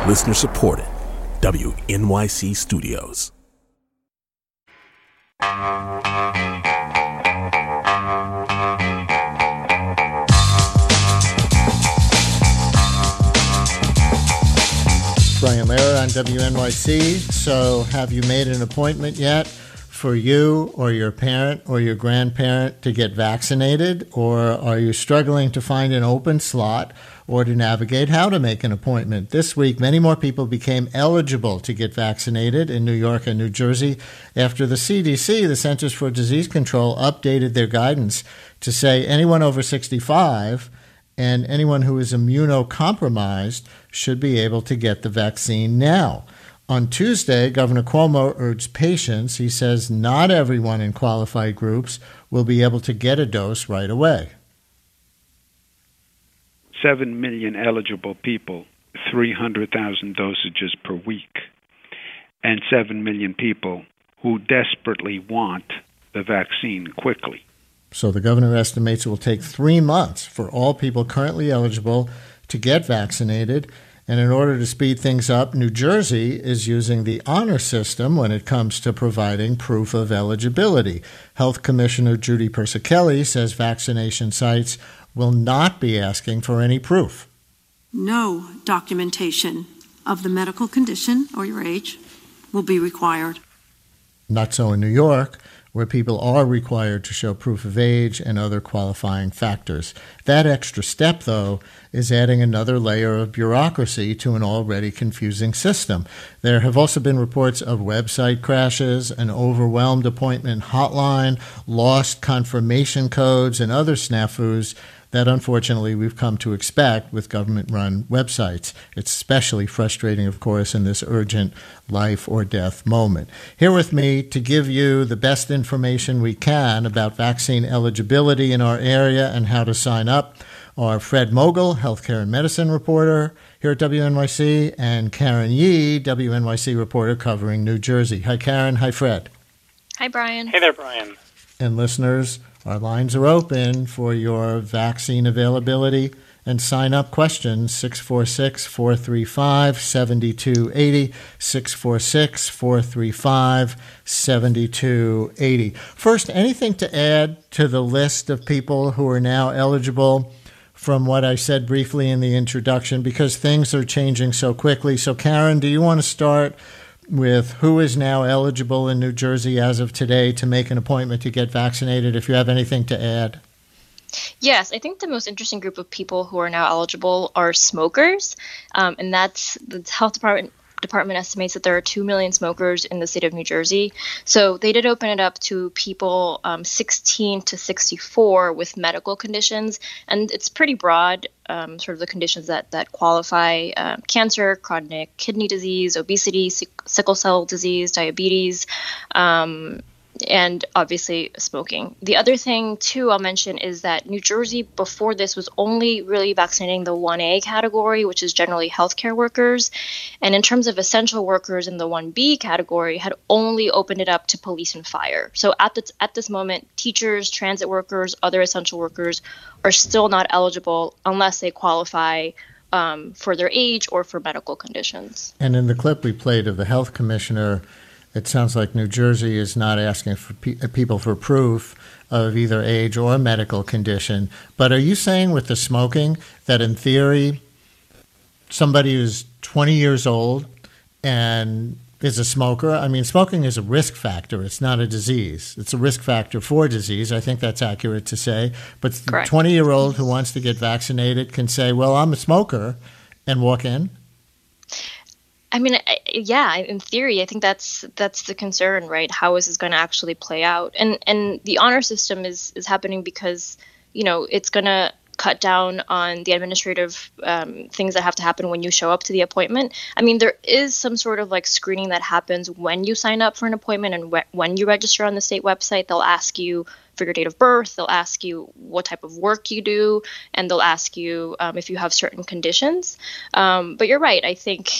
Listener supported. WNYC Studios. Brian Lehrer on WNYC. So have you made an appointment yet for you or your parent or your grandparent to get vaccinated? Or are you struggling to find an open slot or to navigate how to make an appointment? This week, many more people became eligible to get vaccinated in New York and New Jersey after the CDC, the Centers for Disease Control, updated their guidance to say anyone over 65 and anyone who is immunocompromised should be able to get the vaccine now. On Tuesday, Governor Cuomo urged patience. He says not everyone in qualified groups will be able to get a dose right away. 7 million eligible people, 300,000 dosages per week, and 7 million people who desperately want the vaccine quickly. So the governor estimates it will take 3 months for all people currently eligible to get vaccinated. And in order to speed things up, New Jersey is using the honor system when it comes to providing proof of eligibility. Health Commissioner Judy Persichilli says vaccination sites will not be asking for any proof. No documentation of the medical condition or your age will be required. Not so in New York, where people are required to show proof of age and other qualifying factors. That extra step, though, is adding another layer of bureaucracy to an already confusing system. There have also been reports of website crashes, an overwhelmed appointment hotline, lost confirmation codes, and other snafus that unfortunately we've come to expect with government-run websites. It's especially frustrating, of course, in this urgent life or death moment. Here with me to give you the best information we can about vaccine eligibility in our area and how to sign up are Fred Mogul, healthcare and medicine reporter here at WNYC, and Karen Yee, WNYC reporter covering New Jersey. Hi, Karen. Hi, Fred. Hi, Brian. Hey there, Brian. And listeners, our lines are open for your vaccine availability and sign-up questions, 646-435-7280, 646-435-7280. First, anything to add to the list of people who are now eligible from what I said briefly in the introduction, because things are changing so quickly? So, Karen, do you want to start with who is now eligible in New Jersey as of today to make an appointment to get vaccinated, if you have anything to add? Yes, I think the most interesting group of people who are now eligible are smokers, and that's the health department estimates that there are 2 million smokers in the state of New Jersey. So they did open it up to people 16 to 64 with medical conditions, and it's pretty broad, sort of the conditions that qualify: cancer, chronic kidney disease, obesity, sickle cell disease, diabetes, and obviously smoking. The other thing, too, I'll mention is that New Jersey before this was only really vaccinating the 1A category, which is generally healthcare workers. And in terms of essential workers in the 1B category, had only opened it up to police and fire. So at this moment, teachers, transit workers, other essential workers are still not eligible unless they qualify for their age or for medical conditions. And in the clip we played of the health commissioner, it sounds like New Jersey is not asking for people for proof of either age or medical condition. But are you saying with the smoking that in theory somebody who's 20 years old and is a smoker, I mean, smoking is a risk factor. It's not a disease. It's a risk factor for disease. I think that's accurate to say. But the 20-year-old who wants to get vaccinated can say, well, I'm a smoker, and walk in? I mean, yeah, in theory, I think that's the concern, right? How is this going to actually play out? And the honor system is happening because, it's going to cut down on the administrative things that have to happen when you show up to the appointment. I mean, there is some sort of like screening that happens when you sign up for an appointment and when you register on the state website. They'll ask you for your date of birth. They'll ask you what type of work you do, and they'll ask you if you have certain conditions. But you're right. I think,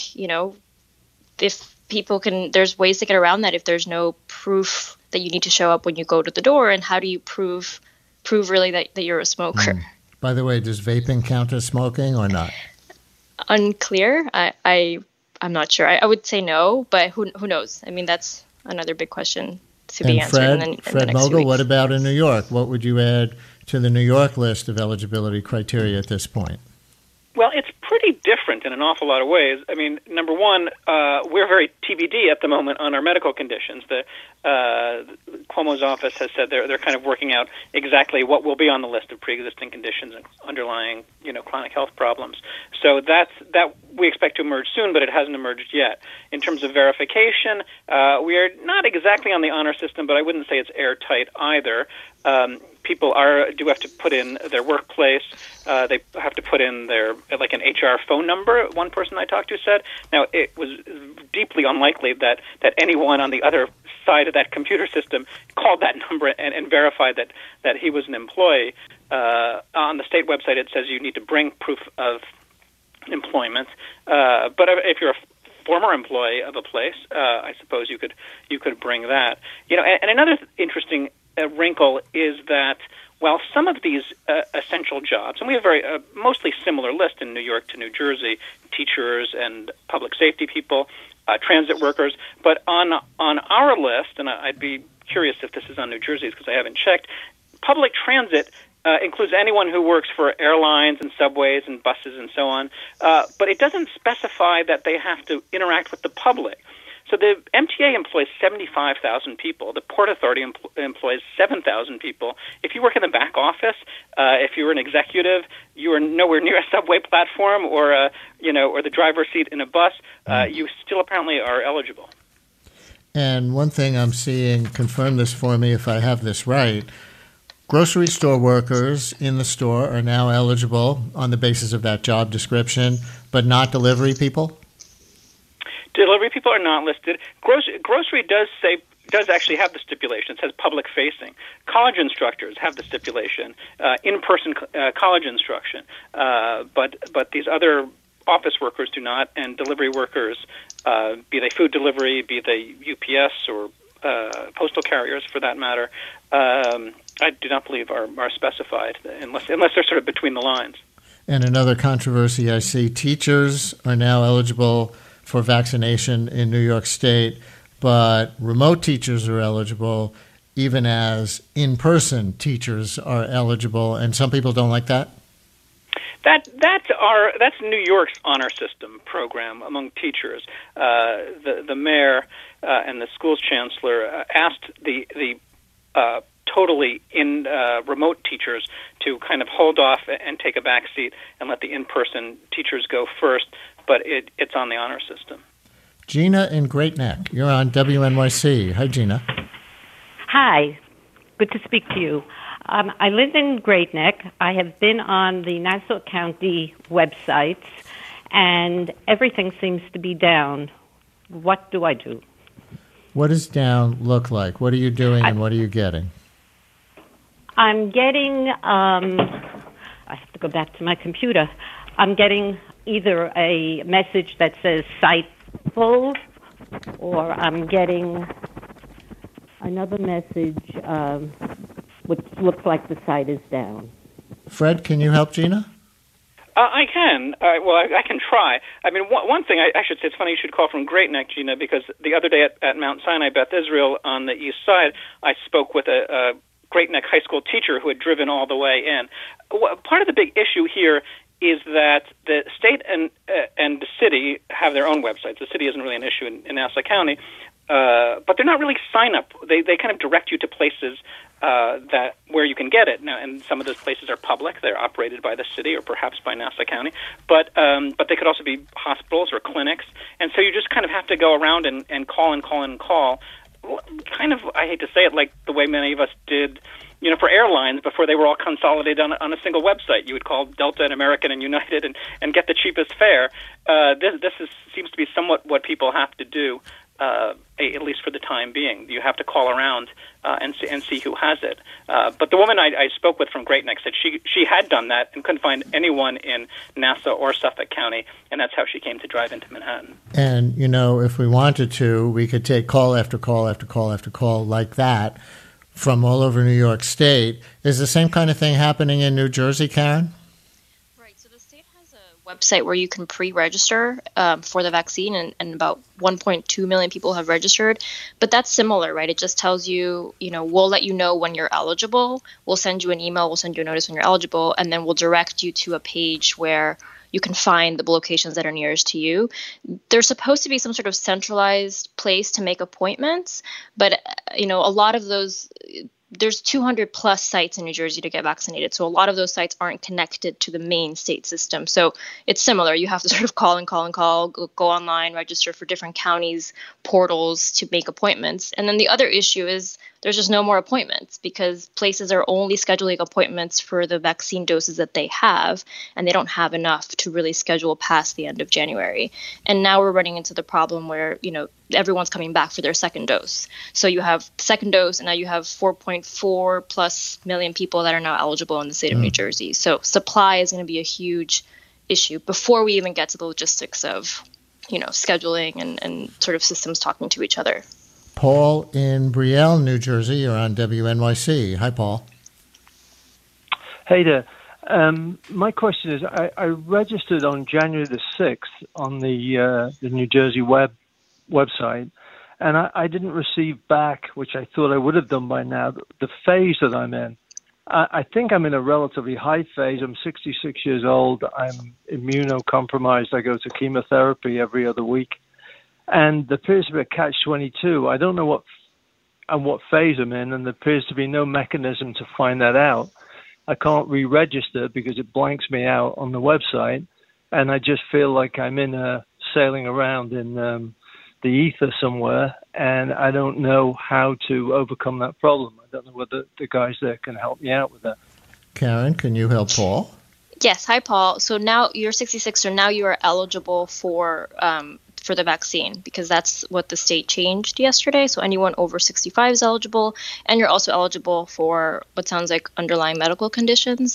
if people there's ways to get around that if there's no proof that you need to show up when you go to the door. And how do you prove really that you're a smoker? By the way, does vaping count as smoking or not? Unclear. I I'm not sure. I would say no, but who knows? I mean, that's another big question to be answered in the next few Fred Mogul, weeks. what about in New York? What would you add to the New York list of eligibility criteria at this point? Well, it's pretty different in an awful lot of ways. I mean, number one, we're very TBD at the moment on our medical conditions. Cuomo's office has said they're kind of working out exactly what will be on the list of pre-existing conditions and underlying, chronic health problems. So that we expect to emerge soon, but it hasn't emerged yet. In terms of verification, we are not exactly on the honor system, but I wouldn't say it's airtight either. People do have to put in their workplace. They have to put in their an HR phone number. One person I talked to said. Now, it was deeply unlikely that anyone on the other side of that computer system called that number and verified that he was an employee. On the state website, it says you need to bring proof of employment. But if you're a former employee of a place, I suppose you could bring that. And another interesting wrinkle is that while some of these essential jobs, and we have a mostly similar list in New York to New Jersey, teachers and public safety people, transit workers, but on our list, and I'd be curious if this is on New Jersey's because I haven't checked, public transit includes anyone who works for airlines and subways and buses and so on, but it doesn't specify that they have to interact with the public. So the MTA employs 75,000 people. The Port Authority employs 7,000 people. If you work in the back office, if you're an executive, you are nowhere near a subway platform or the driver's seat in a bus. You still apparently are eligible. And one thing I'm seeing, confirm this for me if I have this right, grocery store workers in the store are now eligible on the basis of that job description, but not delivery people? Delivery people are not listed. Grocery does actually have the stipulation. It says public facing. College instructors have the stipulation, in-person college instruction. But these other office workers do not, and delivery workers, be they food delivery, be they UPS or postal carriers for that matter, I do not believe are specified unless they're sort of between the lines. And another controversy I see, teachers are now eligible for vaccination in New York State, but remote teachers are eligible even as in-person teachers are eligible, and some people don't like that? That's New York's honor system program among teachers. The mayor and the school's chancellor asked the totally remote teachers to kind of hold off and take a back seat and let the in-person teachers go first, but it's on the honor system. Gina in Great Neck, you're on WNYC. Hi, Gina. Hi. Good to speak to you. I live in Great Neck. I have been on the Nassau County websites, and everything seems to be down. What do I do? What does down look like? What are you doing and what are you getting? I'm getting, I have to go back to my computer. I'm getting either a message that says site full, or I'm getting another message which looks like the site is down. Fred, can you help Gina? I can. I can try. I mean, one thing I should say, it's funny you should call from Great Neck, Gina, because the other day at Mount Sinai Beth Israel on the east side, I spoke with a Great Neck high school teacher who had driven all the way in. Part of the big issue here is that the state and the city have their own websites. The city isn't really an issue in Nassau County, but they're not really sign-up. They kind of direct you to places that where you can get it. Now, and some of those places are public. They're operated by the city or perhaps by Nassau County, but they could also be hospitals or clinics. And so you just kind of have to go around and call and call and call. Kind of, I hate to say it, like the way many of us did, for airlines before they were all consolidated on a single website. You would call Delta and American and United and get the cheapest fare. This seems to be somewhat what people have to do, at least for the time being. You have to call around and see who has it. But the woman I spoke with from Great Neck said she had done that and couldn't find anyone in Nassau or Suffolk County, and that's how she came to drive into Manhattan. And, if we wanted to, we could take call after call after call after call like that from all over New York State. Is the same kind of thing happening in New Jersey, Karen? Right. So the state has a website where you can pre-register for the vaccine, and about 1.2 million people have registered. But that's similar, right? It just tells you, we'll let you know when you're eligible. We'll send you an email. We'll send you a notice when you're eligible, and then we'll direct you to a page where you can find the locations that are nearest to you. There's supposed to be some sort of centralized place to make appointments, but a lot of those, there's 200 plus sites in New Jersey to get vaccinated. So a lot of those sites aren't connected to the main state system. So it's similar. You have to sort of call, go online, register for different counties' portals to make appointments. And then the other issue is there's just no more appointments because places are only scheduling appointments for the vaccine doses that they have, and they don't have enough to really schedule past the end of January. And now we're running into the problem where, everyone's coming back for their second dose. So you have the second dose, and now you have 4.4 plus million people that are now eligible in the state of New Jersey. So supply is going to be a huge issue before we even get to the logistics of, scheduling and sort of systems talking to each other. Paul in Brielle, New Jersey. You're on WNYC. Hi, Paul. Hey there. My question is, I registered on January the 6th on the New Jersey website, and I didn't receive back, which I thought I would have done by now, the phase that I'm in. I think I'm in a relatively high phase. I'm 66 years old. I'm immunocompromised. I go to chemotherapy every other week. And there appears to be a catch-22. I don't know what phase I'm in, and there appears to be no mechanism to find that out. I can't re-register because it blanks me out on the website, and I just feel like I'm sailing around in the ether somewhere, and I don't know how to overcome that problem. I don't know whether the guys there can help me out with that. Karen, can you help Paul? Yes. Hi, Paul. So now you're 66, so now you are eligible for the vaccine because that's what the state changed yesterday. So anyone over 65 is eligible, and you're also eligible for what sounds like underlying medical conditions.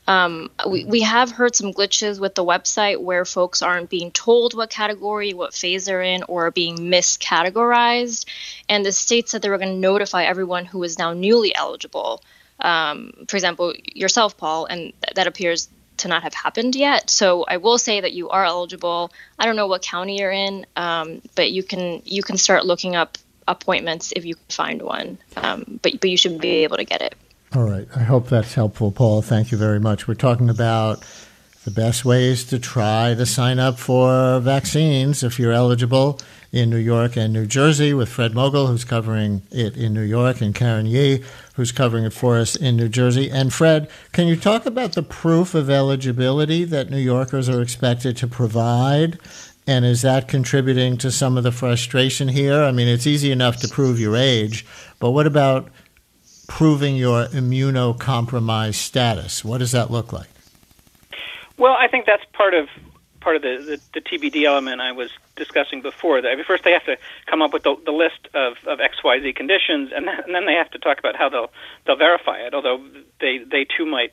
We have heard some glitches with the website where folks aren't being told what category, what phase they're in, or are being miscategorized. And the state said they were going to notify everyone who is now newly eligible. For example, yourself, Paul, and that appears to not have happened yet. So I will say that you are eligible. I don't know what county you're in, but you can start looking up appointments if you can find one. But you should be able to get it. All right. I hope that's helpful, Paul. Thank you very much. We're talking about the best ways to try to sign up for vaccines if you're eligible in New York and New Jersey with Fred Mogul, who's covering it in New York, and Karen Yee, who's covering it for us in New Jersey. And Fred, can you talk about the proof of eligibility that New Yorkers are expected to provide? And is that contributing to some of the frustration here? I mean, it's easy enough to prove your age, but what about proving your immunocompromised status? What does that look like? Well, I think that's part of the TBD element I was discussing before. First, they have to come up with the list of XYZ conditions, and then they have to talk about how they'll verify it. Although they too might,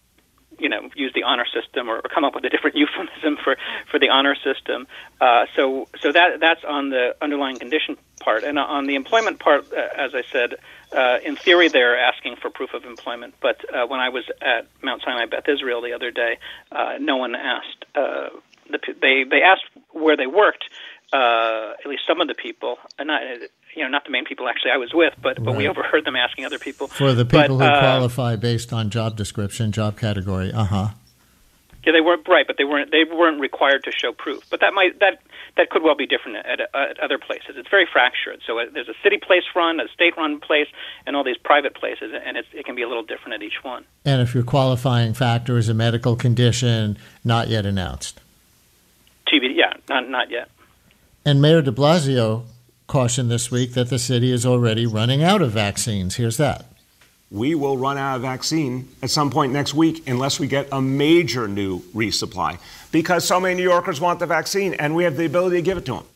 use the honor system or come up with a different euphemism for the honor system. So that's on the underlying condition part, and on the employment part, as I said. In theory, they're asking for proof of employment, but when I was at Mount Sinai Beth Israel the other day, no one asked. They asked where they worked, at least some of the people, and not the main people actually I was with, but we overheard them asking other people. For the people who qualify based on job description, job category, Yeah, they weren't right, but they weren't required to show proof. But that could well be different at other places. It's very fractured. So there's a city place run, a state run place, and all these private places, and it can be a little different at each one. And if your qualifying factor is a medical condition, not yet announced. TBD, yeah, not yet. And Mayor de Blasio cautioned this week that the city is already running out of vaccines. Here's that. We will run out of vaccine at some point next week unless we get a major new resupply because so many New Yorkers want the vaccine and we have the ability to give it to them.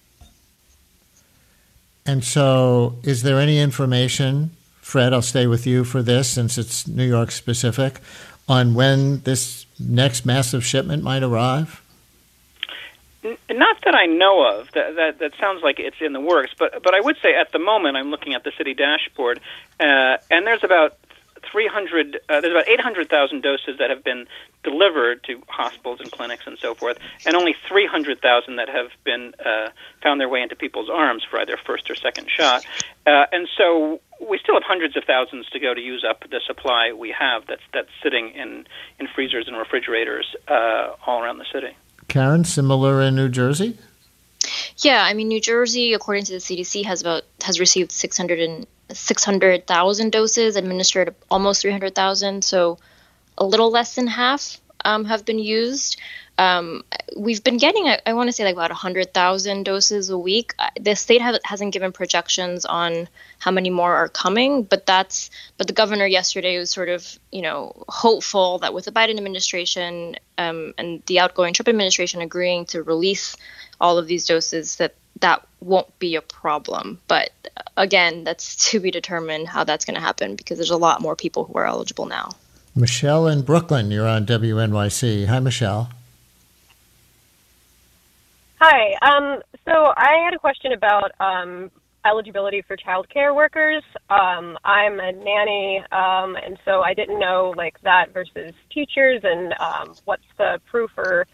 And so is there any information, Fred, I'll stay with you for this since it's New York specific, on when this next massive shipment might arrive? Not that I know of. That sounds like it's in the works. But I would say at the moment I'm looking at the city dashboard, and there's about there's about 800,000 doses that have been delivered to hospitals and clinics and so forth, and only 300,000 that have been found their way into people's arms for either first or second shot. And so we still have hundreds of thousands to go to use up the supply we have that's sitting in freezers and refrigerators all around the city. Karen, similar in New Jersey? Yeah, I mean, New Jersey, according to the CDC, has received 600,000 doses, administered almost 300,000, so a little less than half have been used. We've been getting, I want to say, like about 100,000 doses a week. The state hasn't given projections on how many more are coming, but the governor yesterday was sort of, hopeful that with the Biden administration and the outgoing Trump administration agreeing to release all of these doses, that won't be a problem. But again, that's to be determined how that's going to happen, because there's a lot more people who are eligible now. Michelle in Brooklyn, you're on WNYC. Hi, Michelle. Hi. So I had a question about eligibility for child care workers. I'm a nanny, and so I didn't know like that versus teachers, and what's the proof or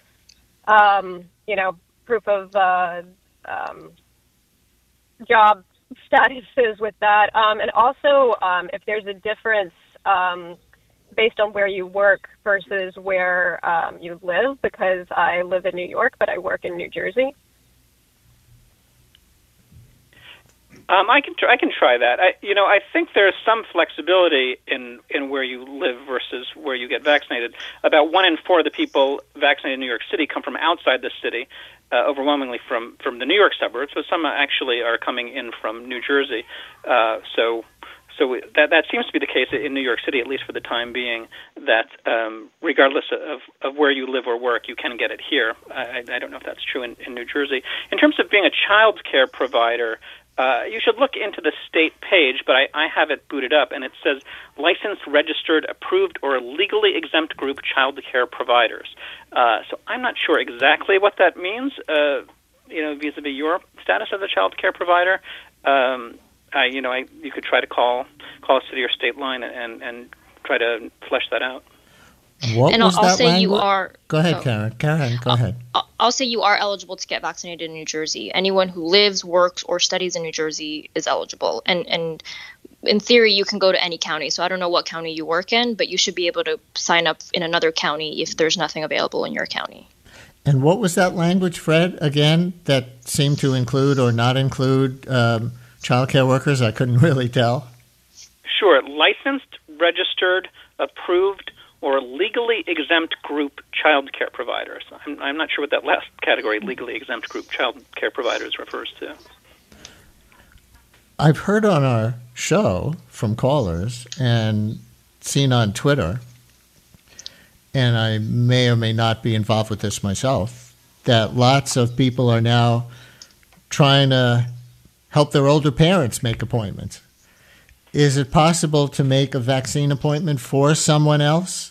proof of job statuses with that, and also if there's a difference based on where you work versus where you live, because I live in New York, but I work in New Jersey. I can try that. I think there's some flexibility in where you live versus where you get vaccinated. About 1 in 4 of the people vaccinated in New York City come from outside the city, overwhelmingly from the New York suburbs, but some actually are coming in from New Jersey. So that seems to be the case in New York City, at least for the time being, that regardless of where you live or work, you can get it here. I don't know if that's true in New Jersey. In terms of being a child care provider, you should look into the state page, but I have it booted up, and it says licensed, registered, approved, or legally exempt group child care providers. So I'm not sure exactly what that means, vis-a-vis your status as a child care provider. You could try to call a city or state line and try to flesh that out. What and was I'll that say language? You are. Go ahead, Karen. Karen, go ahead. I'll say you are eligible to get vaccinated in New Jersey. Anyone who lives, works, or studies in New Jersey is eligible. And in theory, you can go to any county. So I don't know what county you work in, but you should be able to sign up in another county if there's nothing available in your county. And what was that language, Fred, again, that seemed to include or not include child care workers? I couldn't really tell. Sure. Licensed, registered, approved, or legally exempt group child care providers. I'm not sure what that last category, legally exempt group child care providers, refers to. I've heard on our show from callers and seen on Twitter, and I may or may not be involved with this myself, that lots of people are now trying to help their older parents make appointments. Is it possible to make a vaccine appointment for someone else?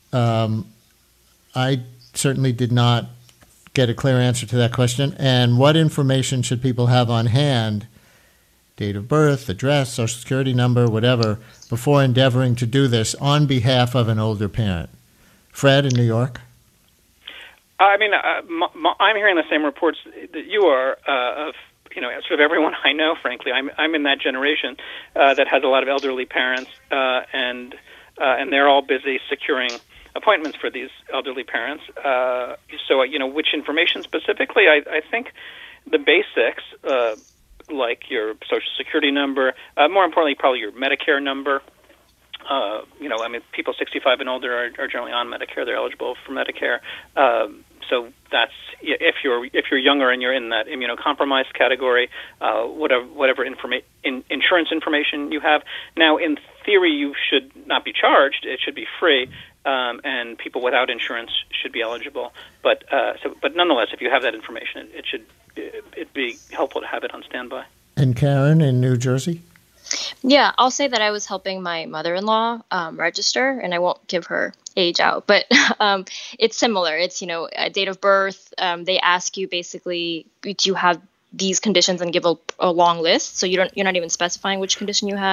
I certainly did not get a clear answer to that question. And what information should people have on hand, date of birth, address, social security number, whatever, before endeavoring to do this on behalf of an older parent? Fred in New York? I'm hearing the same reports that you are of sort of everyone I know, frankly. I'm in that generation that has a lot of elderly parents, and they're all busy securing appointments for these elderly parents. So which information specifically? I think the basics, like your social security number, more importantly, probably your Medicare number. People 65 and older are generally on Medicare. They're eligible for Medicare. So that's if you're younger and you're in that immunocompromised category, whatever insurance information you have. Now, in theory, you should not be charged. It should be free, and people without insurance should be eligible. But nonetheless, if you have that information, it'd be helpful to have it on standby. And Karen in New Jersey? Yeah, I'll say that I was helping my mother-in-law register, and I won't give her age out, but it's similar. It's, a date of birth. They ask you basically, do you have these conditions, and give a long list. So you're not even specifying which condition you have.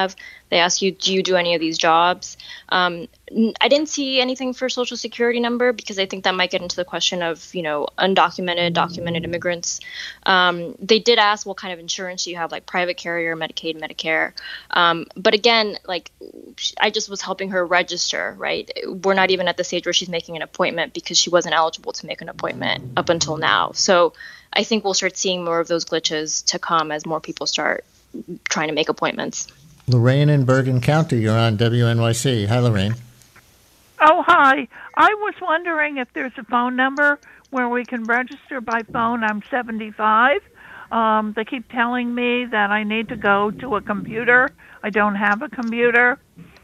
They ask you, do you do any of these jobs? I didn't see anything for Social Security number because I think that might get into the question of, undocumented, documented immigrants. They did ask what kind of insurance do you have, like private carrier, Medicaid, Medicare. But again, like I just was helping her register, right? We're not even at the stage where she's making an appointment because she wasn't eligible to make an appointment up until now. So I think we'll start seeing more of those glitches to come as more people start trying to make appointments. Lorraine in Bergen County, you're on WNYC. Hi, Lorraine. Oh, hi. I was wondering if there's a phone number where we can register by phone. I'm 75. They keep telling me that I need to go to a computer. I don't have a computer.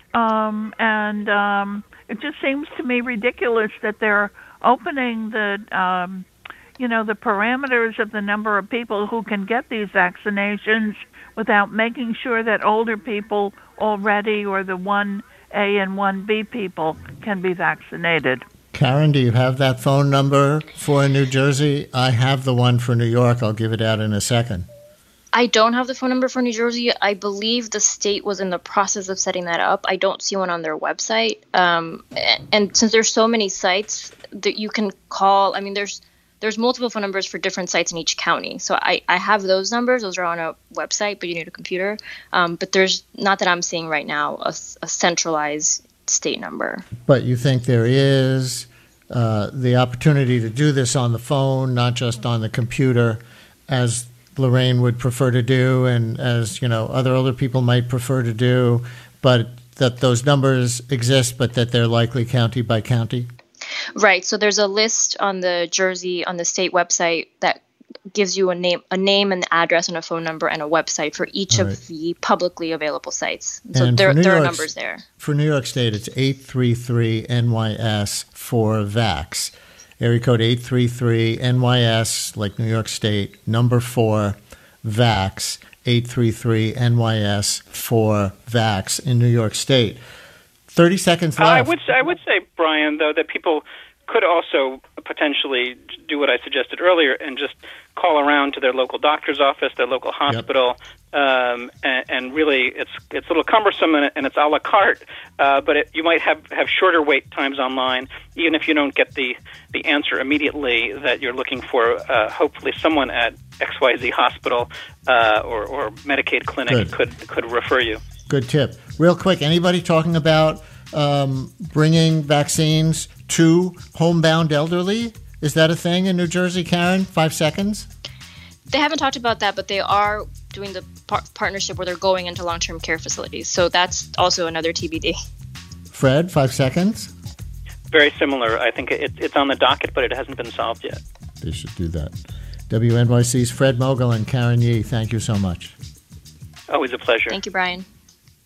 And it just seems to me ridiculous that they're opening the parameters of the number of people who can get these vaccinations without making sure that older people already or the 1A and 1B people can be vaccinated. Karen, do you have that phone number for New Jersey? I have the one for New York. I'll give it out in a second. I don't have the phone number for New Jersey. I believe the state was in the process of setting that up. I don't see one on their website. And since there's so many sites that you can call, I mean, there's multiple phone numbers for different sites in each county. So I have those numbers. Those are on a website, but you need a computer. But there's not that I'm seeing right now a centralized state number. But you think there is the opportunity to do this on the phone, not just on the computer, as Lorraine would prefer to do and as, other older people might prefer to do, but that those numbers exist, but that they're likely county by county? Right. So there's a list on the state website that gives you a name and the address and a phone number and a website for each of the publicly available sites. So there are numbers there. For New York State, it's 833-NYS for VAX. Area code 833-NYS, like New York State, number 4, VAX, 833-NYS for VAX in New York State. 30 seconds left. I would say, Brian, though, that people could also potentially do what I suggested earlier and just call around to their local doctor's office, their local hospital, and really it's a little cumbersome and it's a la carte, but you might have shorter wait times online, even if you don't get the answer immediately that you're looking for. Hopefully someone at XYZ hospital or Medicaid clinic could refer you. Good tip. Real quick, anybody talking about bringing vaccines to homebound elderly? Is that a thing in New Jersey, Karen? 5 seconds? They haven't talked about that, but they are doing the partnership where they're going into long-term care facilities. So that's also another TBD. Fred, 5 seconds? Very similar. I think it's on the docket, but it hasn't been solved yet. They should do that. WNYC's Fred Mogul and Karen Yee, thank you so much. Always a pleasure. Thank you, Brian.